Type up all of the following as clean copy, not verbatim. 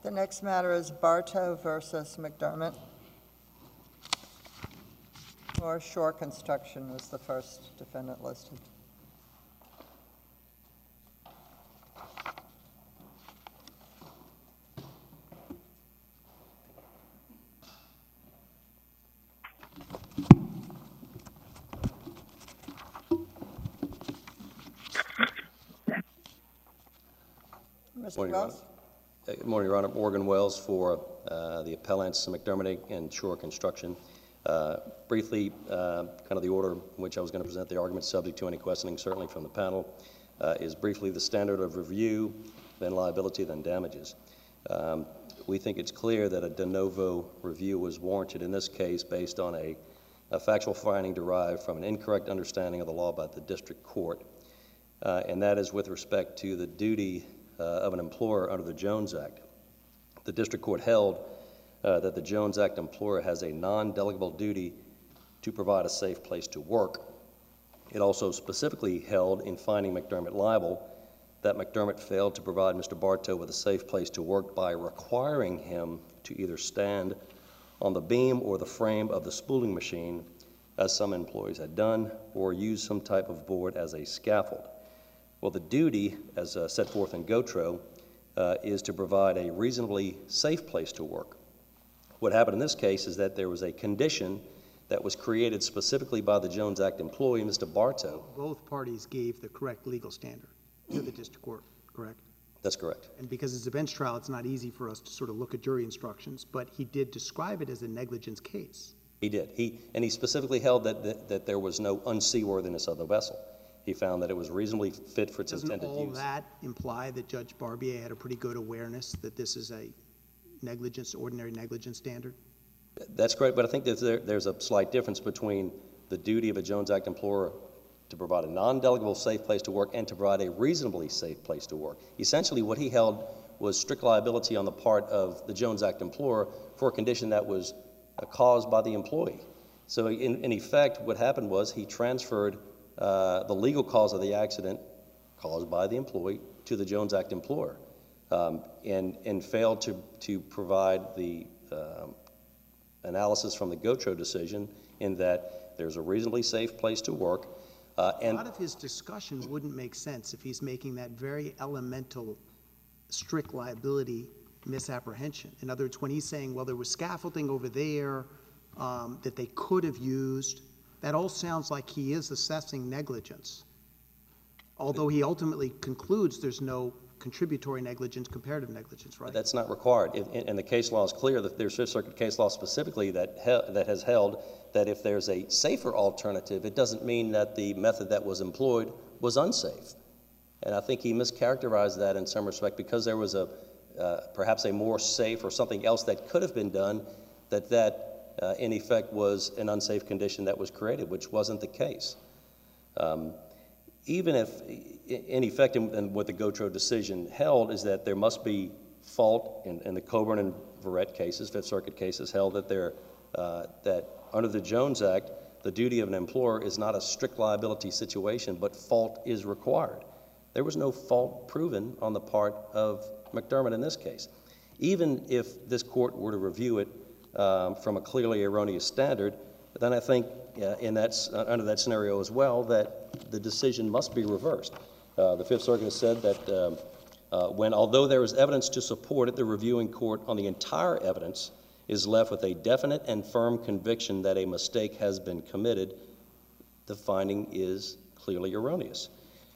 The next matter is Bartow versus McDermott. Or Shore Construction was the first defendant listed. Mr. Wells? Good morning, Your Honor. Morgan Wells for the appellants McDermott and Shore Construction. Briefly, kind of the order in which I was going to present the argument, subject to any questioning, certainly from the panel, is briefly the standard of review, then liability, then damages. We think it's clear that a de novo review was warranted in this case based on a factual finding derived from an incorrect understanding of the law by the district court, and that is with respect to the duty of an employer under the Jones Act. The district court held that the Jones Act employer has a non-delegable duty to provide a safe place to work. It also specifically held in finding McDermott liable that McDermott failed to provide Mr. Bartow with a safe place to work by requiring him to either stand on the beam or the frame of the spooling machine, as some employees had done, or use some type of board as a scaffold. Well, the duty, as set forth in GOTRO, is to provide a reasonably safe place to work. What happened in this case is that there was a condition that was created specifically by the Jones Act employee, Mr. Bartow. Both parties gave the correct legal standard to the district court, correct? That's correct. And because it's a bench trial, it's not easy for us to sort of look at jury instructions, but he did describe it as a negligence case. He did. And he specifically held that there was no unseaworthiness of the vessel. He found that it was reasonably fit for its intended use. Doesn't all that imply that Judge Barbier had a pretty good awareness that this is a negligence, ordinary negligence standard? That's correct, but I think that there's a slight difference between the duty of a Jones Act employer to provide a non-delegable safe place to work and to provide a reasonably safe place to work. Essentially, what he held was strict liability on the part of the Jones Act employer for a condition that was caused by the employee. So in effect, what happened was he transferred the legal cause of the accident caused by the employee to the Jones Act employer and failed to provide the analysis from the GOTRO decision in that there's a reasonably safe place to work. A lot of his discussion wouldn't make sense if he's making that very elemental strict liability misapprehension. In other words, when he's saying, well, there was scaffolding over there that they could have used, that all sounds like he is assessing negligence, although he ultimately concludes there's no contributory negligence, comparative negligence, right? That's not required, and the case law is clear that there's Fifth Circuit case law specifically that has held that if there's a safer alternative, it doesn't mean that the method that was employed was unsafe. And I think he mischaracterized that in some respect because there was perhaps a more safe or something else that could have been done that in effect was an unsafe condition that was created, which wasn't the case. Even if, in effect, and what the GOTRO decision held is that there must be fault in the Coburn and Verrett cases, Fifth Circuit cases, held that that under the Jones Act, the duty of an employer is not a strict liability situation, but fault is required. There was no fault proven on the part of McDermott in this case. Even if this court were to review it from a clearly erroneous standard, then I think under that scenario as well that the decision must be reversed. The Fifth Circuit has said that although there is evidence to support it, the reviewing court on the entire evidence is left with a definite and firm conviction that a mistake has been committed, the finding is clearly erroneous.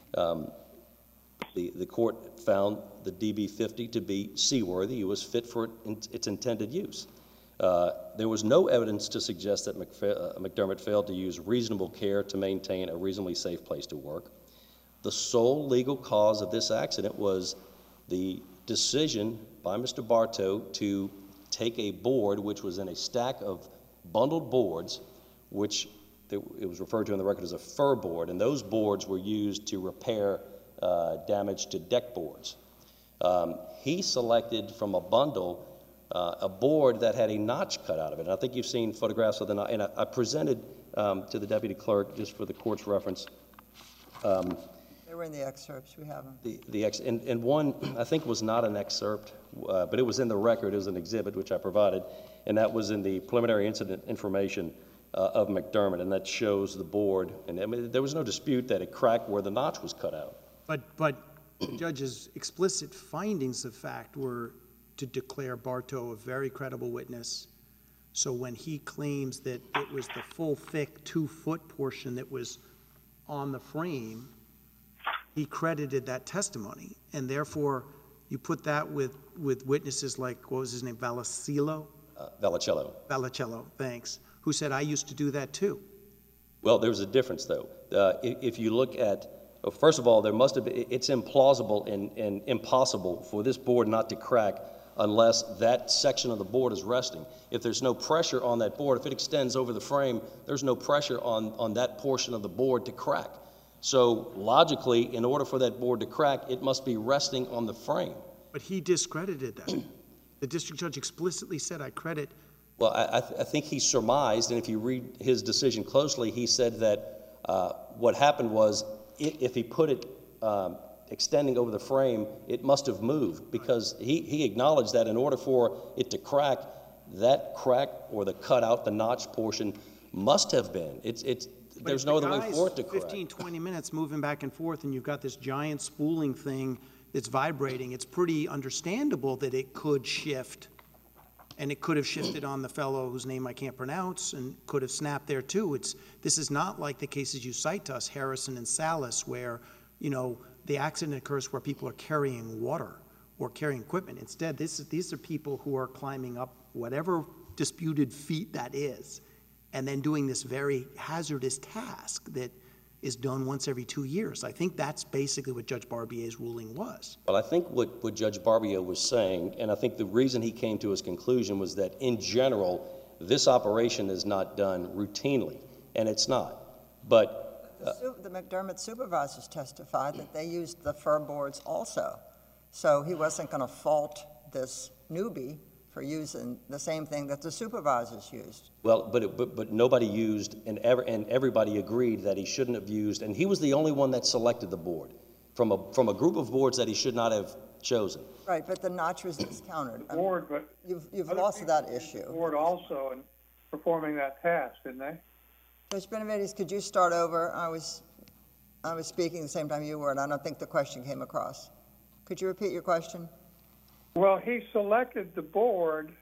The court found the DB-50 to be seaworthy. It was fit for its intended use. There was no evidence to suggest that McDermott failed to use reasonable care to maintain a reasonably safe place to work. The sole legal cause of this accident was the decision by Mr. Bartow to take a board, which was in a stack of bundled boards, which it was referred to in the record as a fur board, and those boards were used to repair damage to deck boards. He selected from a bundle a board that had a notch cut out of it. And I think you've seen photographs of the notch. And I presented to the deputy clerk, just for the court's reference. They were in the excerpts, we have them. And one, I think, was not an excerpt, but it was in the record as an exhibit, which I provided, and that was in the preliminary incident information of McDermott, and that shows the board. And I mean, there was no dispute that it cracked where the notch was cut out. But the judge's explicit findings of fact were to declare Bartow a very credible witness. So when he claims that it was the full, thick 2-foot portion that was on the frame, he credited that testimony. And therefore, you put that with witnesses like, what was his name, Valacello, thanks, who said, I used to do that too. Well, there was a difference, though. If you look at, first of all, there must have been, it's implausible and impossible for this board not to crack unless that section of the board is resting. If there's no pressure on that board, if it extends over the frame, there's no pressure on that portion of the board to crack. So logically, in order for that board to crack, it must be resting on the frame. But he discredited that. The district judge explicitly said, I credit. Well, I think he surmised, and if you read his decision closely, he said that what happened was if he put it extending over the frame, it must have moved, because he acknowledged that in order for it to crack, that crack or the cut out, the notch portion, must have been. There's no other way for it to crack. 15, 20 minutes moving back and forth, and you've got this giant spooling thing that's vibrating. It's pretty understandable that it could shift, and it could have shifted on the fellow whose name I can't pronounce, and could have snapped there too. This is not like the cases you cite to us, Harrison and Salas, where, you know, the accident occurs where people are carrying water or carrying equipment. Instead, these are people who are climbing up whatever disputed feat that is, and then doing this very hazardous task that is done once every 2 years. I think that's basically what Judge Barbier's ruling was. Well, I think what Judge Barbier was saying, and I think the reason he came to his conclusion, was that in general, this operation is not done routinely, and it's not. But the McDermott supervisors testified that they used the fur boards also. So he wasn't going to fault this newbie for using the same thing that the supervisors used. Well, but nobody used, and everybody agreed that he shouldn't have used, and he was the only one that selected the board from a group of boards that he should not have chosen. Right, but the notch was discounted. The board, but you've lost that issue. The board also in performing that task, didn't they? Judge Benavides, could you start over? I was speaking the same time you were, and I don't think the question came across. Could you repeat your question? Well, he selected the board,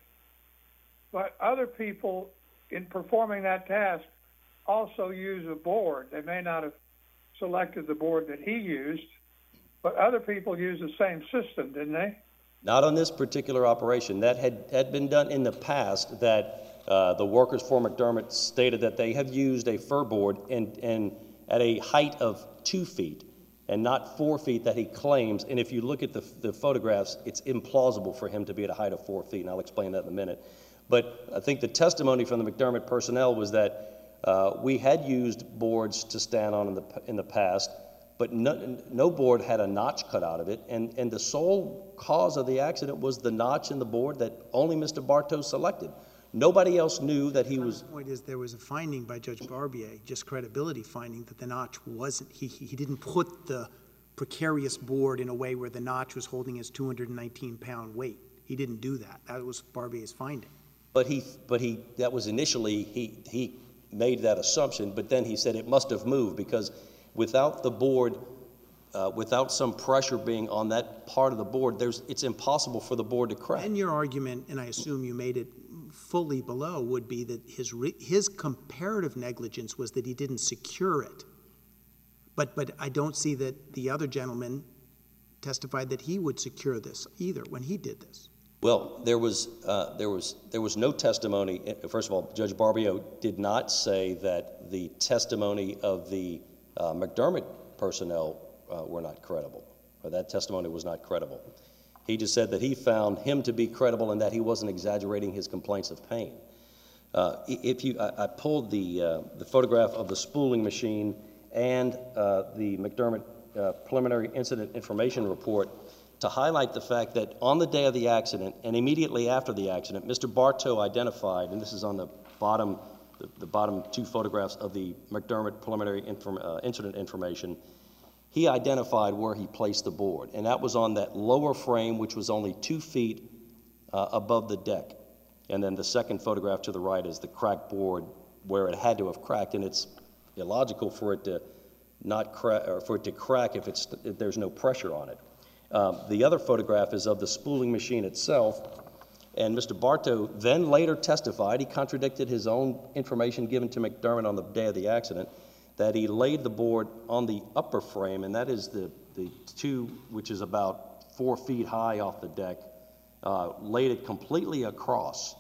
but other people in performing that task also use a board. They may not have selected the board that he used, but other people use the same system, didn't they? Not on this particular operation. That had been done in the past, that the workers for McDermott stated that they have used a fur board and at a height of 2 feet and not 4 feet that he claims. And if you look at the photographs, it's implausible for him to be at a height of 4 feet, and I'll explain that in a minute. But I think the testimony from the McDermott personnel was that we had used boards to stand on in the past, but no board had a notch cut out of it, and the sole cause of the accident was the notch in the board that only Mr. Bartow selected. Nobody else knew that he was. The point is, there was a finding by Judge Barbier, just credibility finding, that the notch wasn't, he didn't put the precarious board in a way where the notch was holding his 219-pound weight. He didn't do that. That was Barbier's finding. But that was initially, he made that assumption, but then he said it must have moved, because without the board, without some pressure being on that part of the board, it's impossible for the board to crack. And your argument, and I assume you made it fully below, would be that his comparative negligence was that he didn't secure it. But I don't see that the other gentleman testified that he would secure this either when he did this. Well, there was no testimony. First of all, Judge Barbier did not say that the testimony of the McDermott personnel were not credible, or that testimony was not credible. He just said that he found him to be credible and that he wasn't exaggerating his complaints of pain. I pulled the photograph of the spooling machine and the McDermott preliminary incident information report to highlight the fact that on the day of the accident and immediately after the accident, Mr. Bartow identified, and this is on the bottom 2 photographs of the McDermott preliminary incident information, he identified where he placed the board, and that was on that lower frame, which was only 2 feet above the deck. And then the second photograph to the right is the cracked board where it had to have cracked, and it's illogical for it to not crack, or for it to crack if there's no pressure on it. The other photograph is of the spooling machine itself, and Mr. Bartow then later testified, he contradicted his own information given to McDermott on the day of the accident, that he laid the board on the upper frame, and that is the two, which is about 4 feet high off the deck, laid it completely across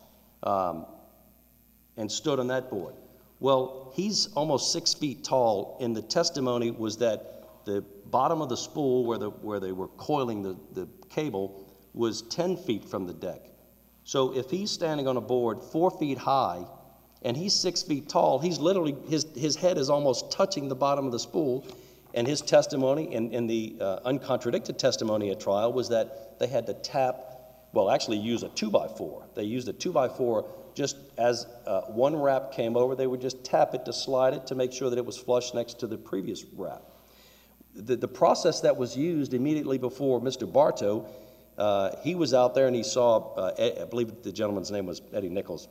and stood on that board. Well, he's almost 6 feet tall, and the testimony was that the bottom of the spool where they were coiling the cable was 10 feet from the deck. So if he's standing on a board 4 feet high and he's 6 feet tall, he's literally, his head is almost touching the bottom of the spool. And his testimony and the uncontradicted testimony at trial was that they had to actually use a 2x4. They used a 2x4 just as one wrap came over, they would just tap it to slide it to make sure that it was flush next to the previous wrap. The process that was used immediately before Mr. Bartow, he was out there and he saw, I believe the gentleman's name was Eddie Nichols,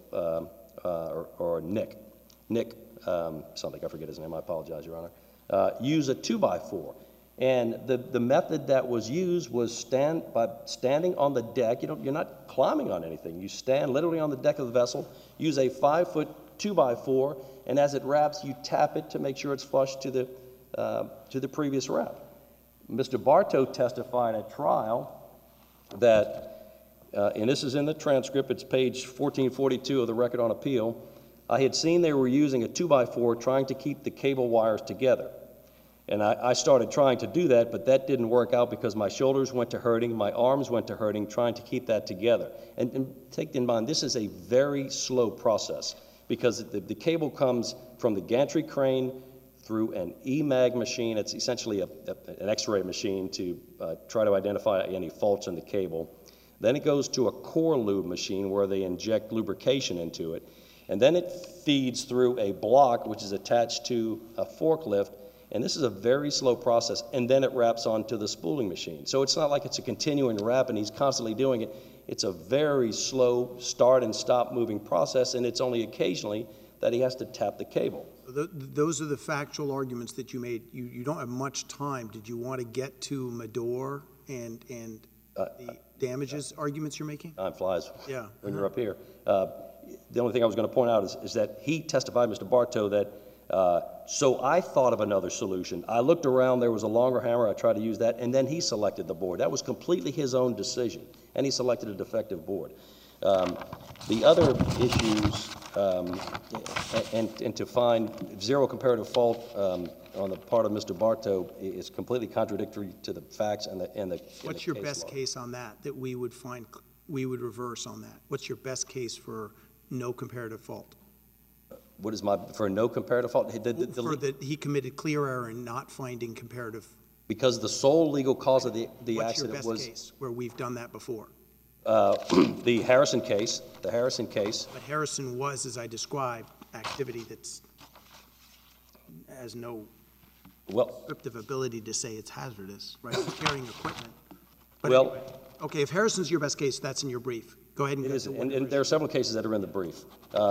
or Nick something, I forget his name, I apologize, Your Honor, use a 2x4. And the method that was used was by standing on the deck. You're not climbing on anything. You stand literally on the deck of the vessel, use a 5-foot 2x4, and as it wraps, you tap it to make sure it's flush to the previous wrap. Mr. Bartow testified at trial that, and this is in the transcript, it's page 1442 of the Record on Appeal, I had seen they were using a 2x4 trying to keep the cable wires together. And I started trying to do that, but that didn't work out because my shoulders went to hurting, my arms went to hurting, trying to keep that together. And take in mind, this is a very slow process because the cable comes from the gantry crane through an EMAG machine. It's essentially an X-ray machine to try to identify any faults in the cable. Then it goes to a core lube machine where they inject lubrication into it. And then it feeds through a block which is attached to a forklift. And this is a very slow process, and then it wraps onto the spooling machine. So it's not like it's a continuing wrap and he's constantly doing it. It's a very slow start and stop moving process, and it's only occasionally that he has to tap the cable. Those are the factual arguments that you made. You don't have much time. Did you want to get to Medor and the damages arguments you're making? Time flies when you're up here. The only thing I was going to point out is that he testified, Mr. Bartow, that so I thought of another solution. I looked around, there was a longer hammer, I tried to use that, and then he selected the board. That was completely his own decision, and he selected a defective board. The other issues, and to find zero comparative fault on the part of Mr. Bartow is completely contradictory to the facts and the What's your best case on that we would find, we would reverse on that? What's your best case for no comparative fault? What is for no comparative fault? He committed clear error in not finding comparative. Because the sole legal cause of the accident was... What's your best case where we've done that before? The Harrison case. The Harrison case. But Harrison was, as I described, activity that's has no descriptive ability to say it's hazardous, right? Carrying equipment. But anyway, okay, if Harrison's your best case, that's in your brief. Go ahead and get to it. And there are several cases that are in the brief.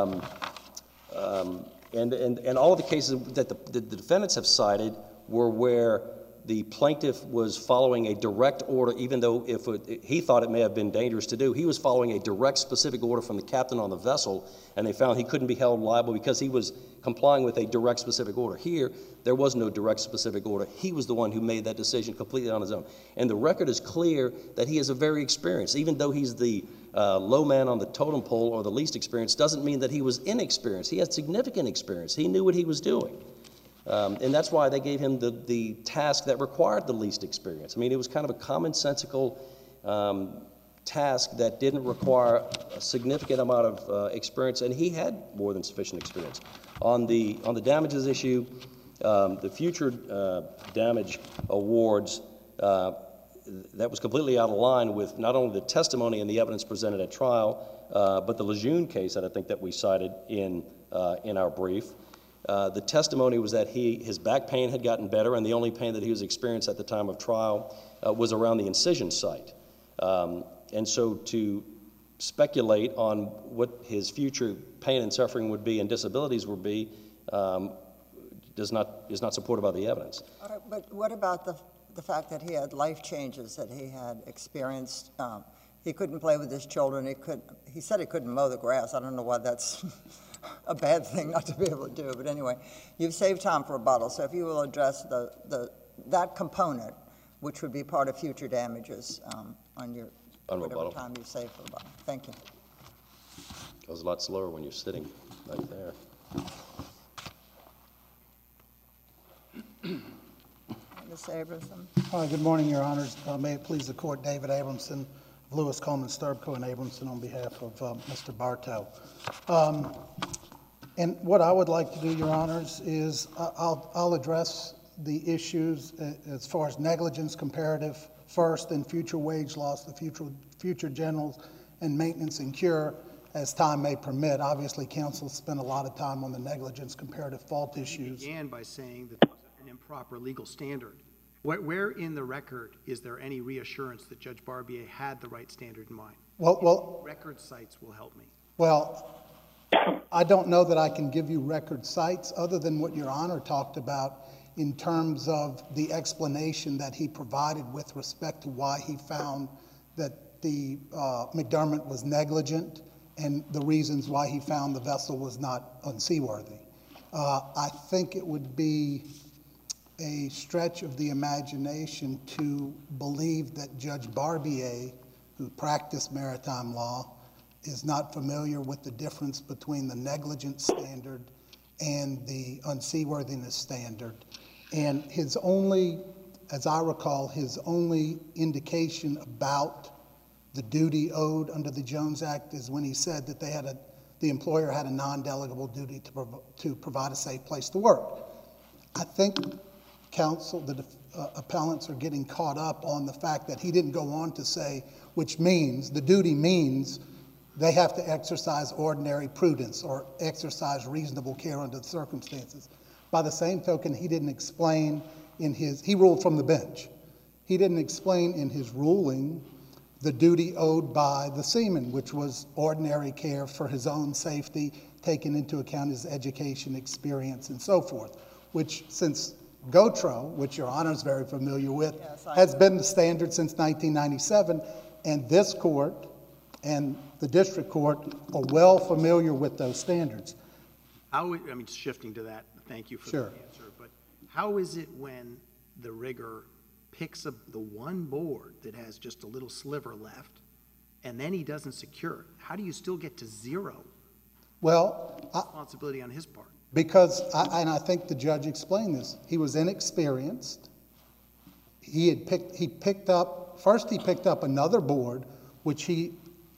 And all of the cases that the defendants have cited were where the plaintiff was following a direct order, even though he thought it may have been dangerous to do. He was following a direct specific order from the captain on the vessel, and they found he couldn't be held liable because he was complying with a direct specific order. Here, there was no direct specific order. He was the one who made that decision completely on his own. And the record is clear that he is a very experienced, even though he's the low man on the totem pole or the least experienced, doesn't mean that he was inexperienced. He had significant experience. He knew what he was doing. And that's why they gave him the task that required the least experience. I mean, it was kind of a commonsensical task that didn't require a significant amount of experience, and he had more than sufficient experience. On the damages issue, the future damage awards, that was completely out of line with not only the testimony and the evidence presented at trial, but the Lejeune case that I think that we cited in our brief. The testimony was that his back pain had gotten better, and the only pain that he was experiencing at the time of trial was around the incision site. And so to speculate on what his future pain and suffering would be and disabilities would be is not supported by the evidence. All right, but what about the fact that he had life changes that he had experienced? He couldn't play with his children. He said he couldn't mow the grass. I don't know why that's a bad thing not to be able to do. But anyway, you've saved time for rebuttal. So if you will address that component, which would be part of future damages on your whatever rebuttal. time you save for rebuttal. Thank you. It was a lot slower when you're sitting right there. Ms. Abramson. Hi, good morning, Your Honors. May it please the Court, David Abramson of Lewis, Coleman, Sturbco, and Abramson on behalf of Mr. Bartow. And what I would like to do, Your Honors, is I'll address the issues as far as negligence comparative first, and future wage loss, the future generals, and maintenance and cure as time may permit. Obviously, counsel spent a lot of time on the negligence comparative fault issues. You began by saying that there was an improper legal standard. Where in the record is there any reassurance that Judge Barbier had the right standard in mind? Well, Record sites will help me. well, I don't know that I can give you record sites other than what Your Honor talked about in terms of the explanation that he provided with respect to why he found that the McDermott was negligent and the reasons why he found the vessel was not unseaworthy. I think it would be a stretch of the imagination to believe that Judge Barbier, who practiced maritime law, is not familiar with the difference between the negligence standard and the unseaworthiness standard. And his only, as I recall, his only indication about the duty owed under the Jones Act is when he said that the employer had a non-delegable duty to provide a safe place to work. I think counsel, the appellants are getting caught up on the fact that he didn't go on to say, which means, the duty means they have to exercise ordinary prudence or exercise reasonable care under the circumstances. By the same token, he didn't explain he ruled from the bench. He didn't explain in his ruling the duty owed by the seaman, which was ordinary care for his own safety, taking into account his education, experience, and so forth, which since GOTRO, which Your Honor is very familiar with, has been the standard since 1997, and this court and the district court are well familiar with those standards. Shifting to that, thank you for Sure. the answer, but how is it when the rigger picks up the one board that has just a little sliver left, and then he doesn't secure it? How do you still get to zero? Well, Responsibility on his part. because, I think the judge explained this, he was inexperienced. He picked up another board, which he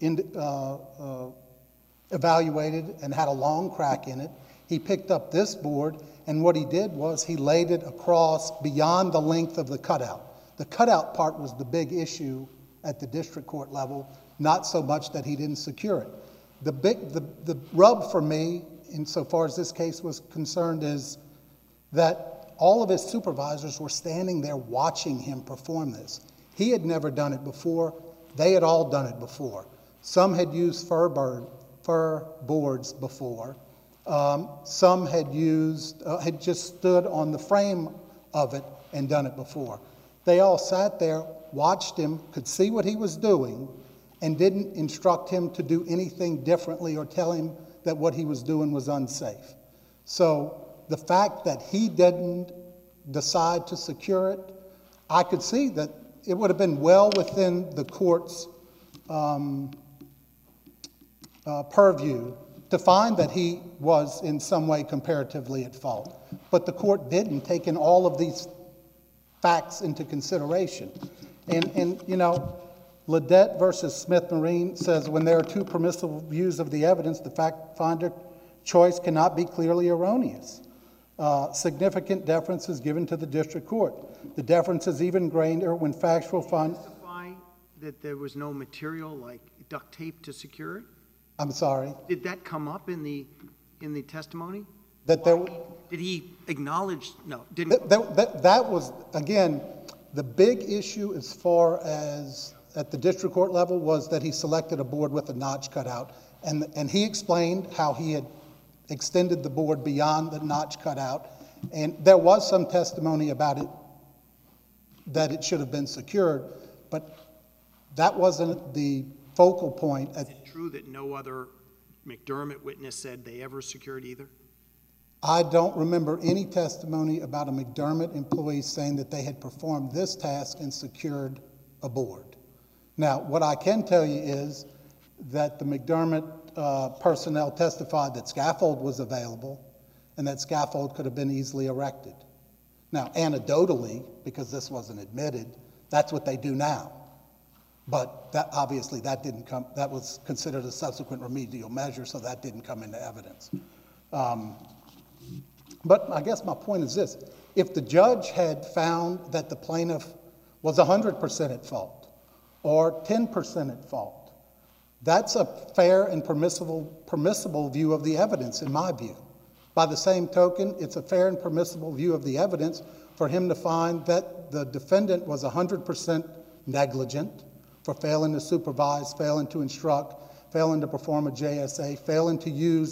evaluated and had a long crack in it. He picked up this board, and what he did was he laid it across beyond the length of the cutout. The cutout part was the big issue at the district court level, not so much that he didn't secure it. The rub for me, insofar as this case was concerned, is that all of his supervisors were standing there watching him perform this. He had never done it before. They had all done it before. Some had used fir boards before. Some had just stood on the frame of it and done it before. They all sat there, watched him, could see what he was doing, and didn't instruct him to do anything differently or tell him that what he was doing was unsafe. So the fact that he didn't decide to secure it, I could see that it would have been well within the court's purview to find that he was in some way comparatively at fault. But the court didn't take in all of these facts into consideration. And you know, Ledette versus Smith Marine says when there are two permissible views of the evidence, the fact finder choice cannot be clearly erroneous. Significant deference is given to the district court. The deference is even greater when factual find. Testify that there was no material like duct tape to secure it? I'm sorry. Did that come up in the testimony? that there, Did he acknowledge, no, didn't, that was, again, the big issue as far as at the district court level was that he selected a board with a notch cut out. And he explained how he had extended the board beyond the notch cut out. And there was some testimony about it, that it should have been secured, but that wasn't the focal point. is it true that no other McDermott witness said they ever secured either? I don't remember any testimony about a McDermott employee saying that they had performed this task and secured a board. Now, what I can tell you is that the McDermott personnel testified that scaffold was available and that scaffold could have been easily erected. Now, anecdotally, because this wasn't admitted, that's what they do now. But that, obviously, that didn't come, that was considered a subsequent remedial measure, so that didn't come into evidence. But I guess my point is this. If the judge had found that the plaintiff was 100% at fault or 10% at fault, that's a fair and permissible view of the evidence, in my view. By the same token, it's a fair and permissible view of the evidence for him to find that the defendant was 100% negligent for failing to supervise, failing to instruct, failing to perform a JSA, failing to use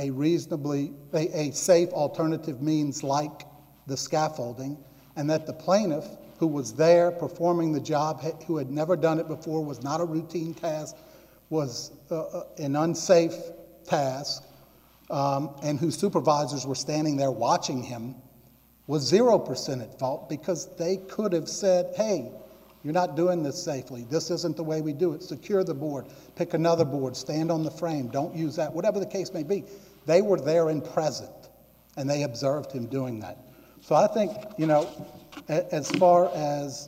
a safe alternative means like the scaffolding, and that the plaintiff, who was there performing the job, who had never done it before, was not a routine task, was an unsafe task, and whose supervisors were standing there watching him, was 0% at fault because they could have said, hey, you're not doing this safely. This isn't the way we do it. Secure the board. Pick another board. Stand on the frame. Don't use that. Whatever the case may be. They were there and present, and they observed him doing that. So I think, you know, as far as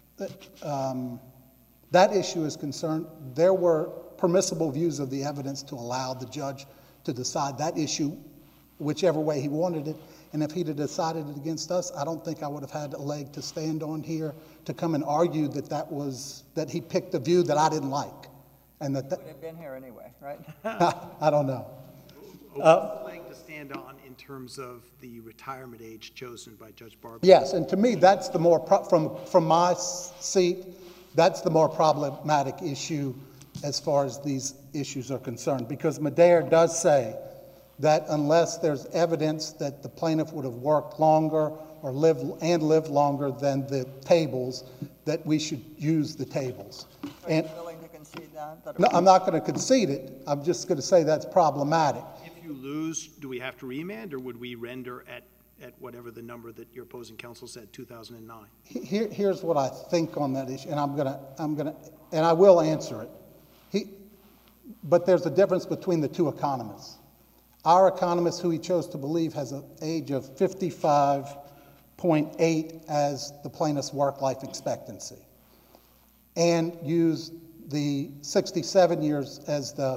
that issue is concerned, there were permissible views of the evidence to allow the judge to decide that issue whichever way he wanted it. And if he'd have decided it against us, I don't think I would have had a leg to stand on here to come and argue that he picked a view that I didn't like. And that Would have been here anyway, right? I don't know. What's the leg to stand on in terms of the retirement age chosen by Judge Barber? Yes, and to me, that's the more, from my seat, that's the more problematic issue as far as these issues are concerned. Because Madère does say that unless there's evidence that the plaintiff would have worked longer or lived longer than the tables, that we should use the tables. Are you willing to concede that? No, I'm not going to concede it. I'm just going to say that's problematic. If you lose, do we have to remand, or would we render at whatever the number that your opposing counsel said, 2009? Here's what I think on that issue, and and I will answer it. But there's a difference between the two economists. Our economist, who he chose to believe, has an age of 55.8 as the plaintiff's work-life expectancy, and used the 67 years as the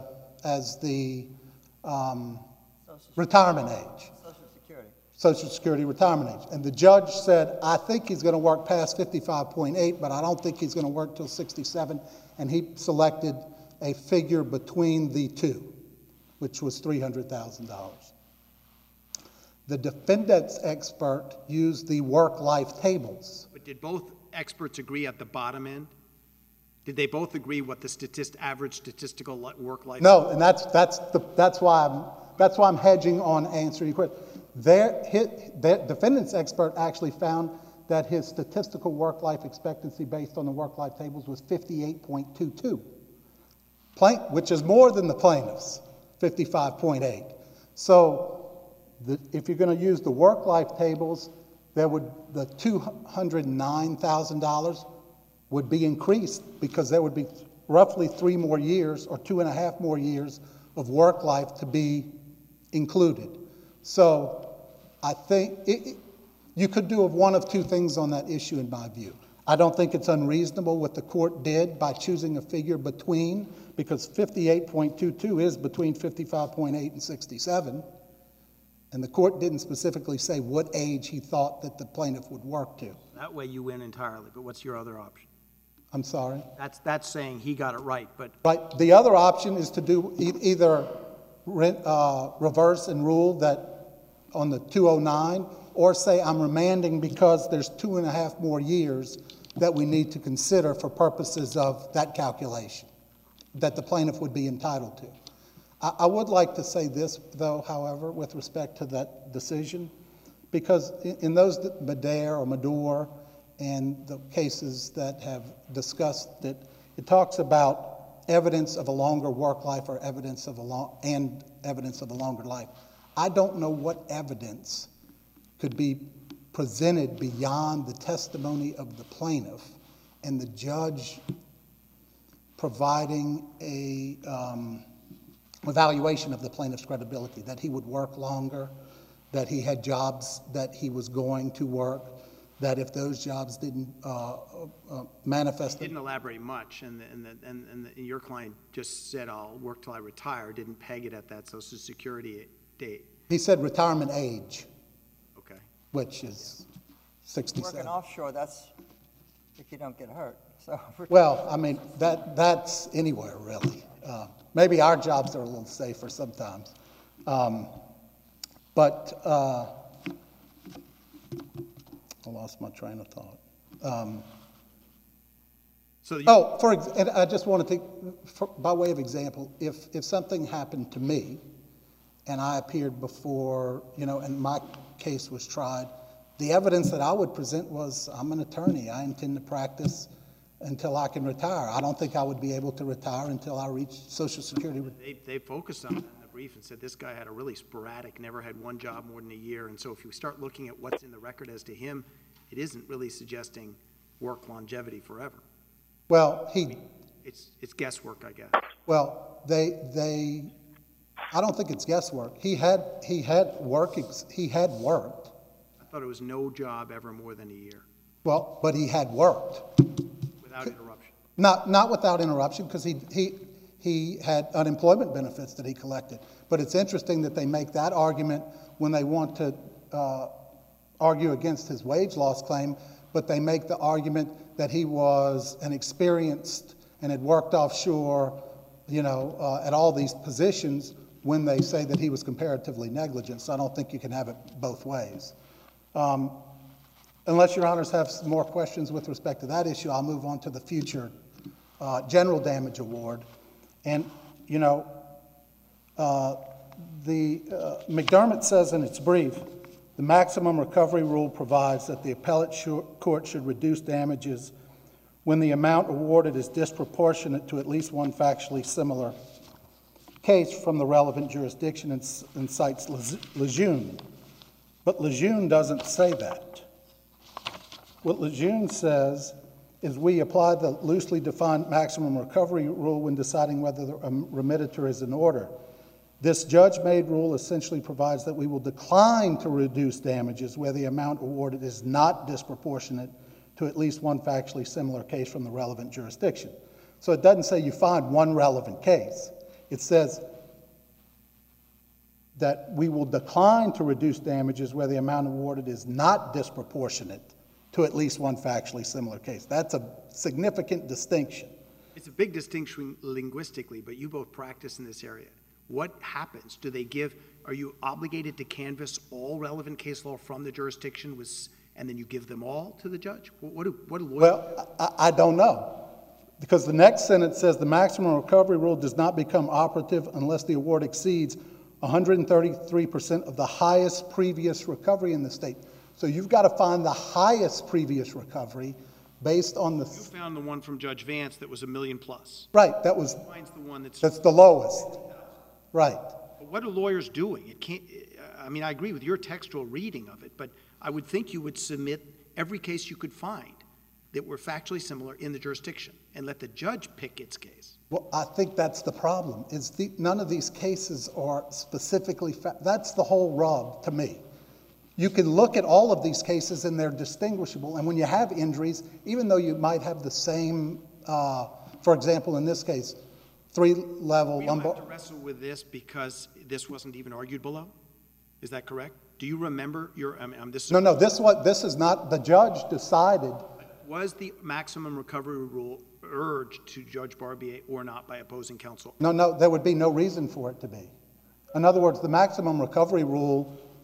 retirement age. Social Security retirement age. And the judge said, I think he's going to work past 55.8, but I don't think he's going to work till 67. And he selected a figure between the two, which was $300,000. The defendant's expert used the work-life tables. But did both experts agree at the bottom end? Did they both agree what the average statistical work-life? No, and that's why I'm hedging on answering your question. The defendant's expert actually found that his statistical work-life expectancy based on the work-life tables was 58.22, which is more than the plaintiff's 55.8. So if you're going to use the work-life tables, the $209,000 would be increased because there would be roughly 3 more years or 2.5 more years of work life to be included. So I think you could do one of two things on that issue in my view. I don't think it's unreasonable what the court did by choosing a figure between, because 58.22 is between 55.8 and 67. And the court didn't specifically say what age he thought that the plaintiff would work to. That way you win entirely, but what's your other option? I'm sorry? That's saying he got it right, but... Right. The other option is to do either reverse and rule that on the 209, or say I'm remanding because there's 2.5 more years that we need to consider for purposes of that calculation that the plaintiff would be entitled to. I would like to say this, though, however, with respect to that decision, because in those Madare or Madore and the cases that have discussed it, it talks about evidence of a longer work life or evidence of a longer life. I don't know what evidence could be presented beyond the testimony of the plaintiff and the judge providing a evaluation of the plaintiff's credibility, that he would work longer, that he had jobs that he was going to work, that if those jobs didn't manifest. He didn't elaborate much, and your client just said, I'll work till I retire, didn't peg it at that Social Security date. He said retirement age. Okay. Which is 67. Working offshore, that's if you don't get hurt. So well, I mean, that's anywhere, really. Maybe our jobs are a little safer sometimes. But I lost my train of thought. And I just wanted to, by way of example, if something happened to me and I appeared before, and my case was tried, the evidence that I would present was, I'm an attorney. I intend to practice until I can retire. I don't think I would be able to retire until I reach Social Security. They focused on that in the brief and said this guy had a really sporadic, never had one job more than a year. And so if you start looking at what's in the record as to him, it isn't really suggesting work longevity forever. Well, it's guesswork, I guess. Well, I don't think it's guesswork. He had worked. I thought it was no job ever more than a year. Well, but he had worked. Without interruption. Not without interruption, because he had unemployment benefits that he collected. But it's interesting that they make that argument when they want to argue against his wage loss claim, but they make the argument that he was an experienced and had worked offshore, at all these positions when they say that he was comparatively negligent. So I don't think you can have it both ways. Unless your honors have some more questions with respect to that issue, I'll move on to the future general damage award. And, McDermott says in its brief, the maximum recovery rule provides that the appellate court should reduce damages when the amount awarded is disproportionate to at least one factually similar case from the relevant jurisdiction, and cites Lejeune. But Lejeune doesn't say that. What Lejeune says is we apply the loosely defined maximum recovery rule when deciding whether a remittiture is in order. This judge-made rule essentially provides that we will decline to reduce damages where the amount awarded is not disproportionate to at least one factually similar case from the relevant jurisdiction. So it doesn't say you find one relevant case. It says that we will decline to reduce damages where the amount awarded is not disproportionate to at least one factually similar case. That's a significant distinction. It's a big distinction linguistically, but you both practice in this area. What happens? Are you obligated to canvass all relevant case law from the jurisdiction and then you give them all to the judge? What do lawyers do? Well, I don't know. Because the next sentence says the maximum recovery rule does not become operative unless the award exceeds 133% of the highest previous recovery in the state. So you've got to find the highest previous recovery based on the... You found the one from Judge Vance that was $1 million plus. Right, Finds the one that's the lowest. Right. But what are lawyers doing? I agree with your textual reading of it, but I would think you would submit every case you could find that were factually similar in the jurisdiction and let the judge pick its case. Well, I think that's the problem. None of these cases are specifically... That's the whole rub to me. You can look at all of these cases and they're distinguishable. And when you have injuries, even though you might have the same, for example, in this case, 3-level lumbar... We don't have to wrestle with this because this wasn't even argued below? Is that correct? Do you remember your... No, this is not... The judge decided... Was the maximum recovery rule urged to Judge Barbier or not by opposing counsel? No, there would be no reason for it to be. In other words, the maximum recovery rule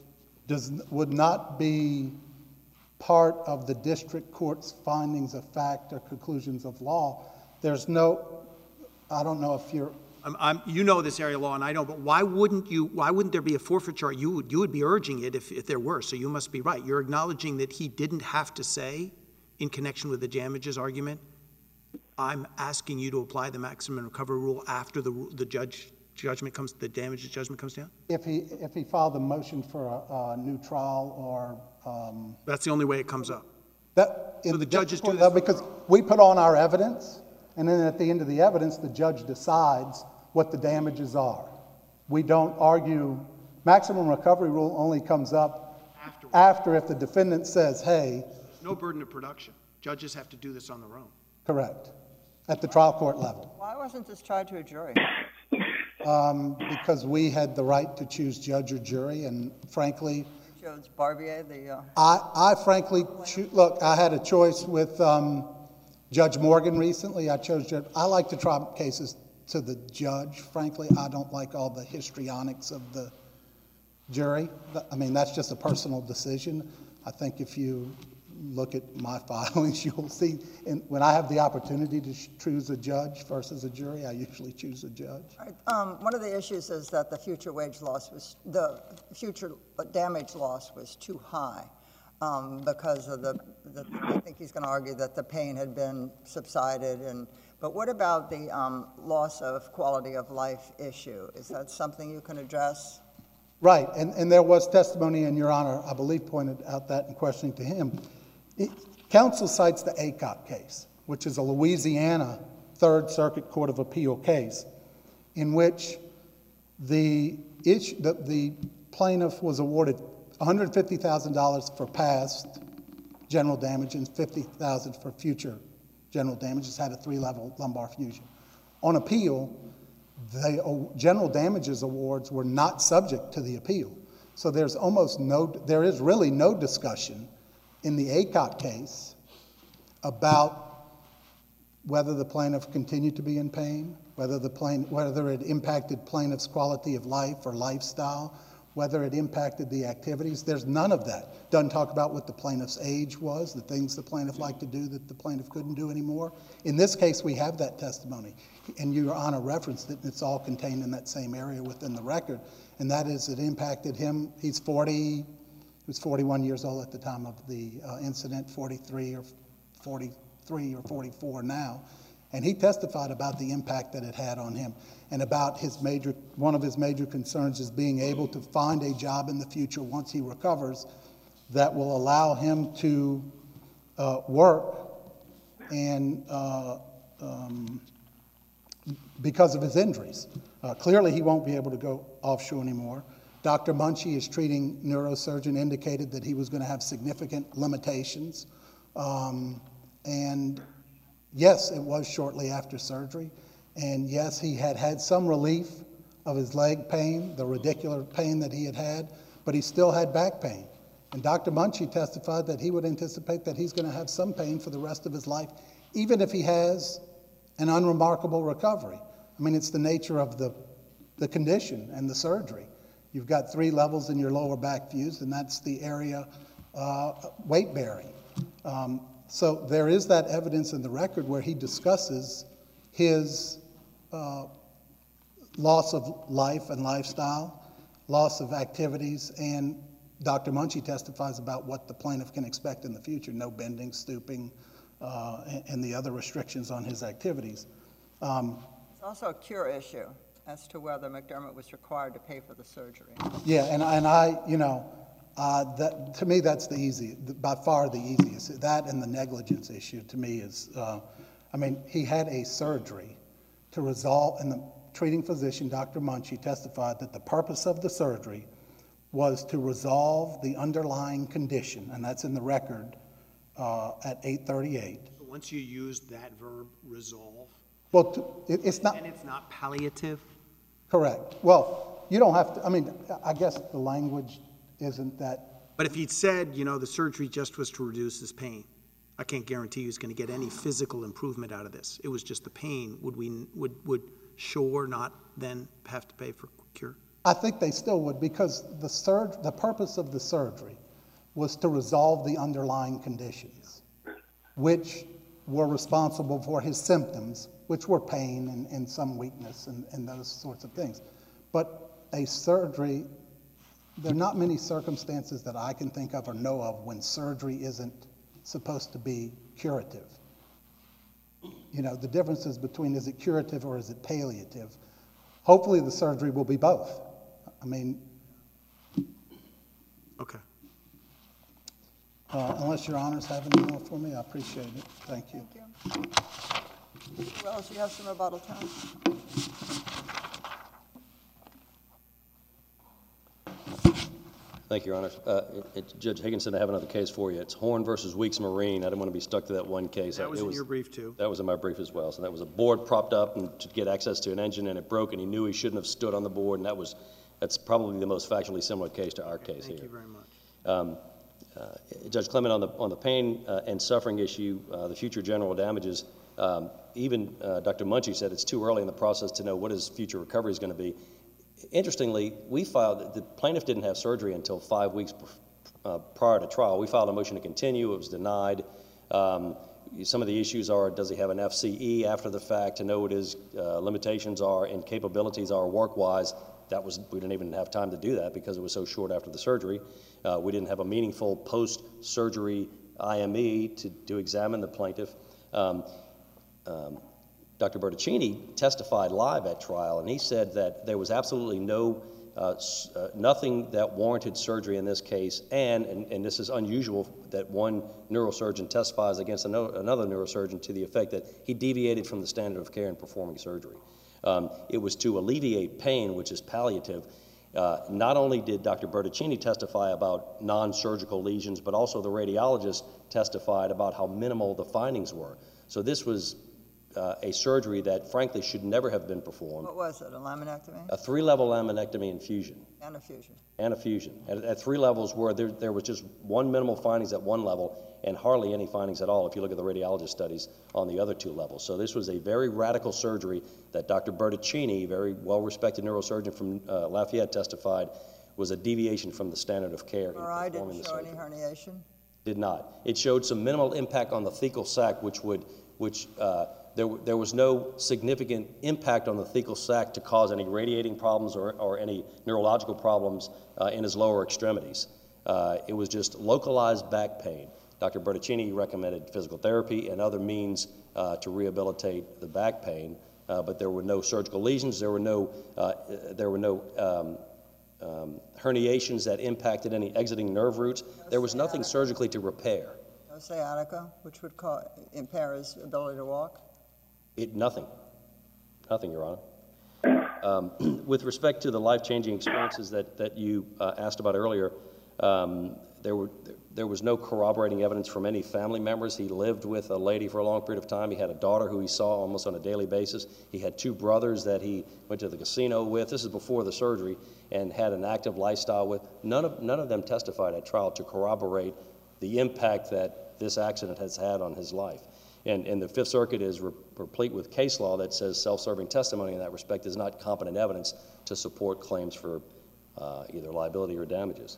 would not be part of the district court's findings of fact or conclusions of law. There's no, I don't know if you're, you know this area of law, and I don't, but why wouldn't there be a forfeiture? You would be urging it if there were, so you must be right. You're acknowledging that he didn't have to say, in connection with the damages argument, I'm asking you to apply the maximum recovery rule after the damages judgment comes down? if he filed a motion for a new trial or, That's the only way it comes up. that. So the judges do district this court, because we put on our evidence, and then at the end of the evidence, the judge decides what the damages are. We don't argue, maximum recovery rule only comes up after if the defendant says, hey. There's no burden of production. Judges have to do this on their own. Correct, at the trial court level. Why wasn't this tried to a jury? Because we had the right to choose judge or jury, and frankly, Judge Barbier, the, I frankly, look, I had a choice with Judge Morgan recently. I chose Judge. I like to try cases to the judge. Frankly, I don't like all the histrionics of the jury. I mean, that's just a personal decision. I think if you look at my filings, you'll see, and when I have the opportunity to choose a judge versus a jury, I usually choose a judge. one of the issues is that the future damage loss was too high because of I think he's going to argue that the pain had been subsided. But what about the loss of quality of life issue? Is that something you can address? Right, and there was testimony, and Your Honor, I believe, pointed out that in questioning to him. Counsel cites the ACOP case, which is a Louisiana Third Circuit Court of Appeal case, in which the plaintiff was awarded $150,000 for past general damage and $50,000 for future general damages, had a 3-level lumbar fusion. On appeal, the general damages awards were not subject to the appeal. So there is really no discussion in the ACOP case about whether the plaintiff continued to be in pain, whether it impacted plaintiff's quality of life or lifestyle, whether it impacted the activities. There's none of that. Doesn't talk about what the plaintiff's age was, the things the plaintiff liked to do that the plaintiff couldn't do anymore. In this case, we have that testimony, and Your Honor referenced it, and it's all contained in that same area within the record, and that is it impacted him. He was 41 years old at the time of the incident, 43 or 44 now, and he testified about the impact that it had on him and about one of his major concerns is being able to find a job in the future once he recovers that will allow him to work and because of his injuries. Clearly, he won't be able to go offshore anymore. Dr. Munchie, his treating neurosurgeon, indicated that he was going to have significant limitations. And yes, it was shortly after surgery. And yes, he had some relief of his leg pain, the radicular pain that he had, but he still had back pain. And Dr. Munchie testified that he would anticipate that he's going to have some pain for the rest of his life, even if he has an unremarkable recovery. I mean, it's the nature of the condition and the surgery. You've got 3 levels in your lower back fused, and that's the area weight bearing. So there is that evidence in the record where he discusses his loss of life and lifestyle, loss of activities, and Dr. Munchie testifies about what the plaintiff can expect in the future, no bending, stooping, and the other restrictions on his activities. It's also a cure issue as to whether McDermott was required to pay for the surgery. Yeah, and I, that, to me, that's by far the easiest. That and the negligence issue to me is, he had a surgery to resolve, and the treating physician, Dr. Munchie, testified that the purpose of the surgery was to resolve the underlying condition, and that's in the record at 838. So once you use that verb, resolve, well, it's not. And it's not palliative? Correct. Well, you don't have to, I guess the language isn't that. But if he'd said, the surgery just was to reduce his pain, I can't guarantee he's going to get any physical improvement out of this. It was just the pain. Would Shore not then have to pay for cure? I think they still would, because the purpose of the surgery was to resolve the underlying conditions, which were responsible for his symptoms, which were pain and some weakness and those sorts of things. But a surgery, there are not many circumstances that I can think of or know of when surgery isn't supposed to be curative. You know, the differences between is it curative or is it palliative? Hopefully the surgery will be both. I mean, Okay. unless your honors have any more for me, I appreciate it. Thank you. Thank you. Mr. Wells, you have some rebuttal time. Thank you, Your Honors. Judge Higginson, I have another case for you. It's Horn versus Weeks Marine. I didn't want to be stuck to that one case. That was in your brief, too. That was in my brief as well. So that was a board propped up and to get access to an engine, and it broke, and he knew he shouldn't have stood on the board, and that's probably the most factually similar case to our case here. Thank you very much. Judge Clement, on the pain and suffering issue, the future general damages, even Dr. Munchie said it's too early in the process to know what his future recovery is going to be. Interestingly, we filed, the plaintiff didn't have surgery until 5 weeks prior to trial. We filed a motion to continue. It was denied. Some of the issues are, does he have an FCE after the fact to know what his limitations are and capabilities are work-wise? We didn't even have time to do that because it was so short after the surgery. We didn't have a meaningful post-surgery IME to examine the plaintiff. Dr. Bertoncini testified live at trial, and he said that there was absolutely nothing that warranted surgery in this case, and this is unusual that one neurosurgeon testifies against another neurosurgeon to the effect that he deviated from the standard of care in performing surgery. It was to alleviate pain, which is palliative. Not only did Dr. Bertoncini testify about non-surgical lesions, but also the radiologist testified about how minimal the findings were. So this was a surgery that, frankly, should never have been performed. What was it, a laminectomy? A 3-level laminectomy and fusion. And a fusion. And a fusion. At 3 levels where there was just one minimal findings at 1 level and hardly any findings at all if you look at the radiologist studies on the other 2 levels. So this was a very radical surgery that Dr. Bertoncini, very well-respected neurosurgeon from Lafayette, testified was a deviation from the standard of care in MRI performing the didn't show surgery. any herniation? Did not. It showed some minimal impact on the thecal sac, there was no significant impact on the thecal sac to cause any radiating problems or any neurological problems in his lower extremities. It was just localized back pain. Dr. Bertoncini recommended physical therapy and other means to rehabilitate the back pain, but there were no surgical lesions. There were no herniations that impacted any exiting nerve roots. There was nothing surgically to repair. No sciatica, which would impair his ability to walk? Nothing. Nothing, Your Honor. With respect to the life-changing experiences that you asked about earlier, there was no corroborating evidence from any family members. He lived with a lady for a long period of time. He had a daughter who he saw almost on a daily basis. He had 2 brothers that he went to the casino with. This is before the surgery, and had an active lifestyle with. None of them testified at trial to corroborate the impact that this accident has had on his life. And the Fifth Circuit is replete with case law that says self-serving testimony in that respect is not competent evidence to support claims for either liability or damages.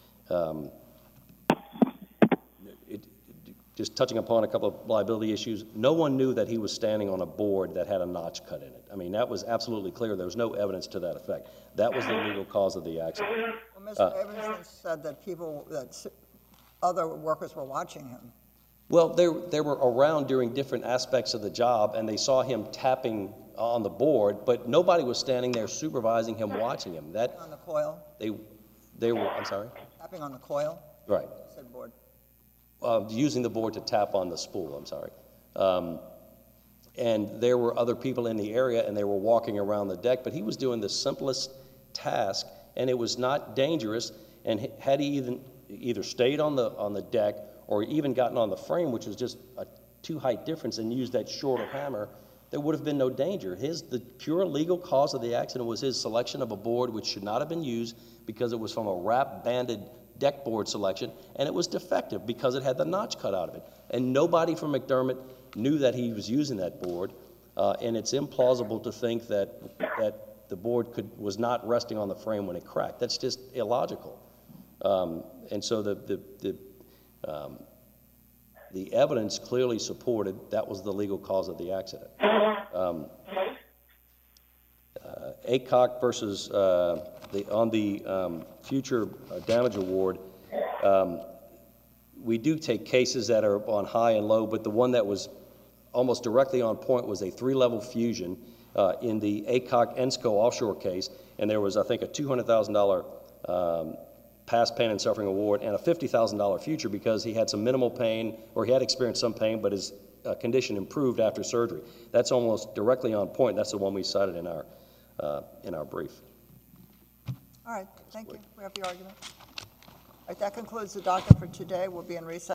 Just touching upon a couple of liability issues, no one knew that he was standing on a board that had a notch cut in it. I mean, that was absolutely clear. There was no evidence to that effect. That was the legal cause of the accident. Well, Mr. Abramson said that other workers were watching him. Well, they were around during different aspects of the job, and they saw him tapping on the board, but nobody was standing there supervising him, watching him. On the coil? They were, I'm sorry? Tapping on the coil? Right. I said board. Using the board to tap on the spool, I'm sorry. And there were other people in the area, and they were walking around the deck, but he was doing the simplest task, and it was not dangerous, and had he either stayed on the deck or even gotten on the frame, which was just a 2-height difference, and used that shorter hammer, there would have been no danger. The pure legal cause of the accident was his selection of a board which should not have been used because it was from a wrap-banded deck board selection, and it was defective because it had the notch cut out of it. And nobody from McDermott knew that he was using that board, and it's implausible to think that the board was not resting on the frame when it cracked. That's just illogical. And so the evidence clearly supported that was the legal cause of the accident. ACOC versus on the future damage award, we do take cases that are on high and low, but the one that was almost directly on point was a 3-level fusion in the ACOC ENSCO offshore case, and there was, I think, a $200,000 past pain and suffering award and a $50,000 future because he had some minimal pain, or he had experienced some pain, but his condition improved after surgery. That's almost directly on point. That's the one we cited in our brief. All right, thank you. We have the argument. All right, that concludes the docket for today. We'll be in recess.